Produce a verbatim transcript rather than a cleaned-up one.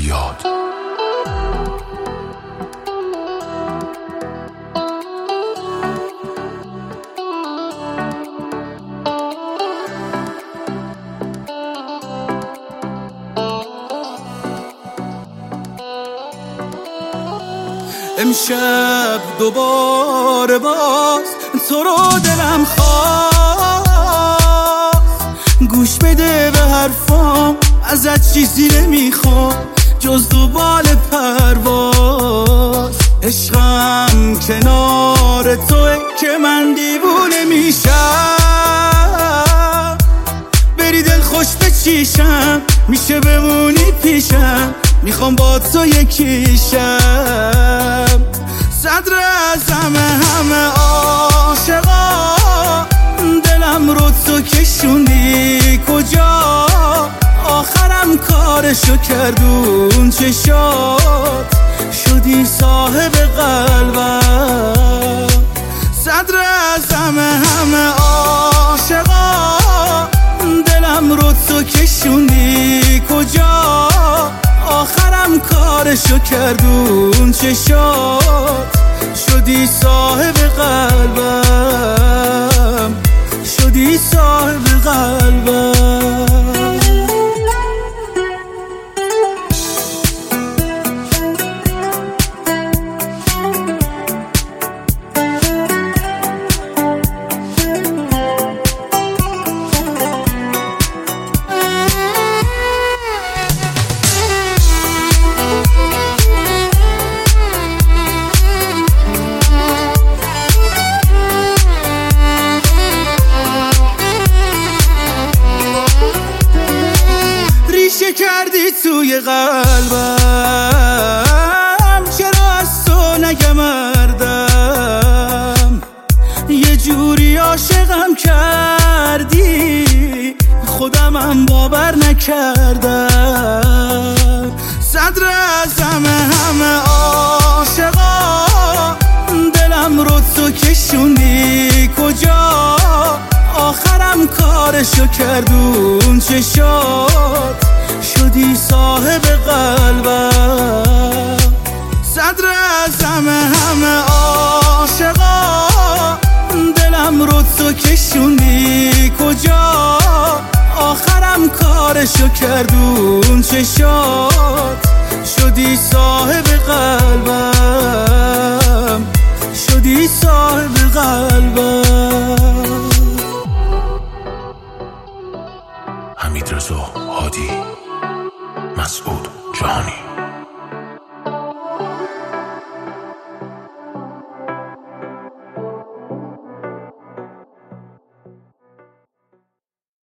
یاد. امشب دوباره باز تو رو دلم خواست، گوش بده به حرفام، ازت چیزی نمیخوام جز دو بال پرواز. عشقم کنار توه که من دیوونه میشم، بری دل خوش بچیشم، میشه بمونی پیشم، میخوام با تو یکیشم. صدر اعظم همه عاشقا، دلم رو تو کشوندی کجا، آخرم کارشو کردون چشات، شدی صاحب قلبم. صدر اعظم همه عاشقا، دلم رو تو کشوندی کجا، آخرم کارشو کردون چشات، شدی صاحب قلبم، شدی صاحب قلبم. کردی توی قلبم، چرا از تو نگمردم، یه جوری عاشقم کردی خودمم باور نکردم. صدر اعظم همه عاشقا، دلم رو تو کشوندی کجا، آخرم کارشو کردون چشات، شدی صاحب قلبم. صدر اعظم همه عاشقا، دلم رو تو کشوندی کجا، آخرم کارشو کردون چشات، شدی صاحب قلبم، شدی صاحب قلبم. حمیدرضا هادی، مسعود جهانی.